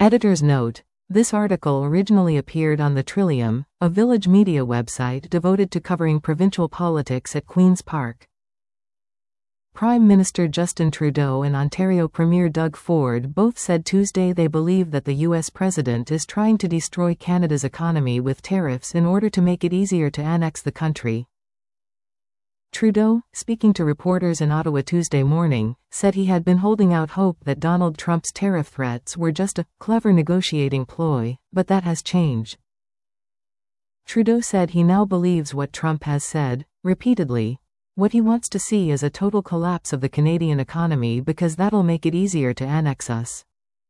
Editor's note: this article originally appeared on the Trillium, a village media website devoted to covering provincial politics at Queen's Park. Prime Minister Justin Trudeau and Ontario Premier Doug Ford both said Tuesday they believe that the U.S. president is trying to destroy Canada's economy with tariffs in order to make it easier to annex the country. Trudeau, speaking to reporters in Ottawa Tuesday morning, said he had been holding out hope that Donald Trump's tariff threats were just a clever negotiating ploy, but that has changed. Trudeau said he now believes what Trump has said, repeatedly. What he wants to see is a total collapse of the Canadian economy because that'll make it easier to annex us.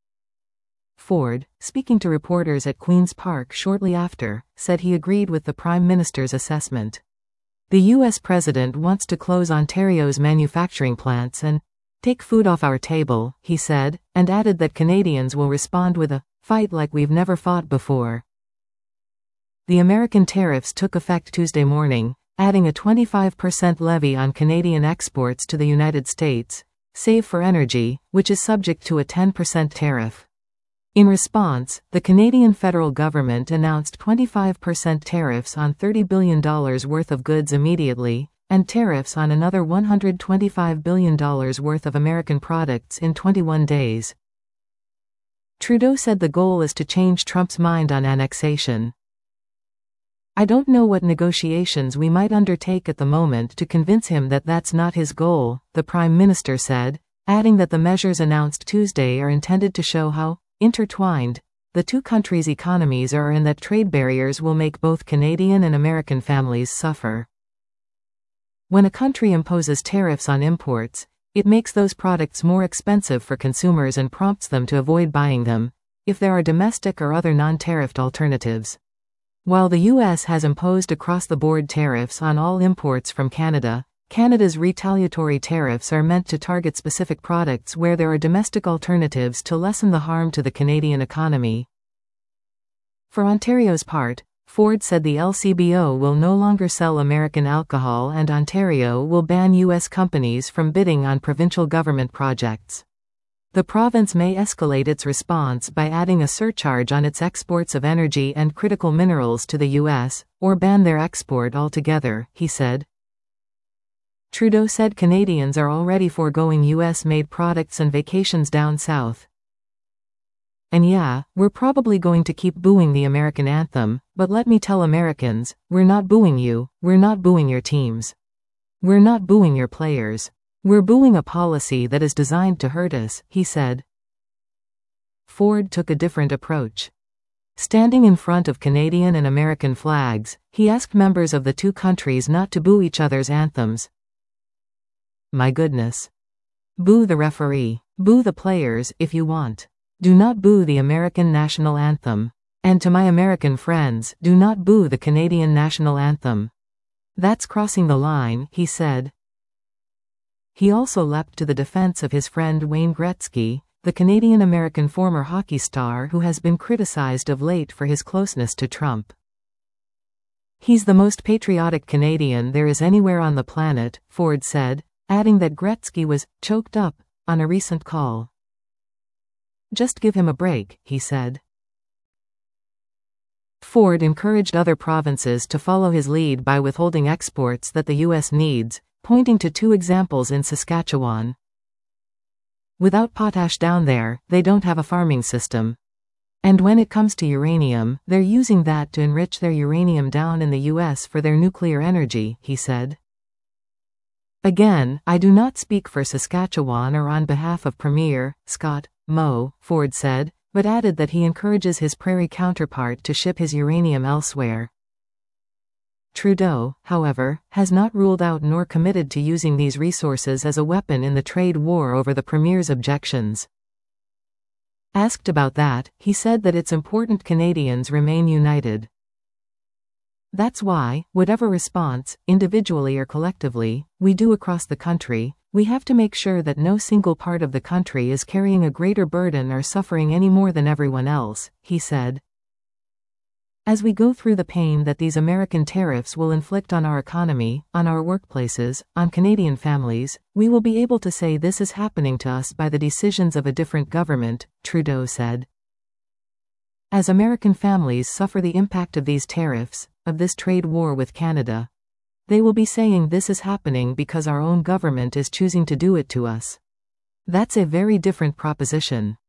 Ford, speaking to reporters at Queen's Park shortly after, said he agreed with the Prime Minister's assessment. The U.S. president wants to close Ontario's manufacturing plants and take food off our table, he said, and added that Canadians will respond with a fight like we've never fought before. The American tariffs took effect Tuesday morning, adding a 25% levy on Canadian exports to the United States, save for energy, which is subject to a 10% tariff. In response, the Canadian federal government announced 25% tariffs on $30 billion worth of goods immediately, and tariffs on another $125 billion worth of American products in 21 days. Trudeau said the goal is to change Trump's mind on annexation. I don't know what negotiations we might undertake at the moment to convince him that that's not his goal, the Prime Minister said, adding that the measures announced Tuesday are intended to show how intertwined the two countries' economies are and that trade barriers will make both Canadian and American families suffer. When a country imposes tariffs on imports, it makes those products more expensive for consumers and prompts them to avoid buying them, if there are domestic or other non-tariffed alternatives. While the U.S. has imposed across-the-board tariffs on all imports from Canada, Canada's retaliatory tariffs are meant to target specific products where there are domestic alternatives to lessen the harm to the Canadian economy. For Ontario's part, Ford said the LCBO will no longer sell American alcohol and Ontario will ban U.S. companies from bidding on provincial government projects. The province may escalate its response by adding a surcharge on its exports of energy and critical minerals to the U.S., or ban their export altogether, he said. Trudeau said Canadians are already foregoing U.S.-made products and vacations down south. And yeah, we're probably going to keep booing the American anthem, but let me tell Americans, we're not booing you, we're not booing your teams. We're not booing your players. We're booing a policy that is designed to hurt us, he said. Ford took a different approach. Standing in front of Canadian and American flags, he asked members of the two countries not to boo each other's anthems. My goodness. Boo the referee. Boo the players, if you want. Do not boo the American national anthem. And to my American friends, do not boo the Canadian national anthem. That's crossing the line, he said. He also leapt to the defense of his friend Wayne Gretzky, the Canadian-American former hockey star who has been criticized of late for his closeness to Trump. He's the most patriotic Canadian there is anywhere on the planet, Ford said, adding that Gretzky was choked up on a recent call. Just give him a break, he said. Ford encouraged other provinces to follow his lead by withholding exports that the U.S. needs, pointing to two examples in Saskatchewan. Without potash down there, they don't have a farming system. And when it comes to uranium, they're using that to enrich their uranium down in the U.S. for their nuclear energy, he said. Again, I do not speak for Saskatchewan or on behalf of Premier Scott Moe, Ford said, but added that he encourages his prairie counterpart to ship his uranium elsewhere. Trudeau, however, has not ruled out nor committed to using these resources as a weapon in the trade war over the Premier's objections. Asked about that, he said that it's important Canadians remain united. That's why, whatever response, individually or collectively, we do across the country, we have to make sure that no single part of the country is carrying a greater burden or suffering any more than everyone else, he said. As we go through the pain that these American tariffs will inflict on our economy, on our workplaces, on Canadian families, we will be able to say this is happening to us by the decisions of a different government, Trudeau said. As American families suffer the impact of these tariffs, of this trade war with Canada, they will be saying this is happening because our own government is choosing to do it to us. That's a very different proposition.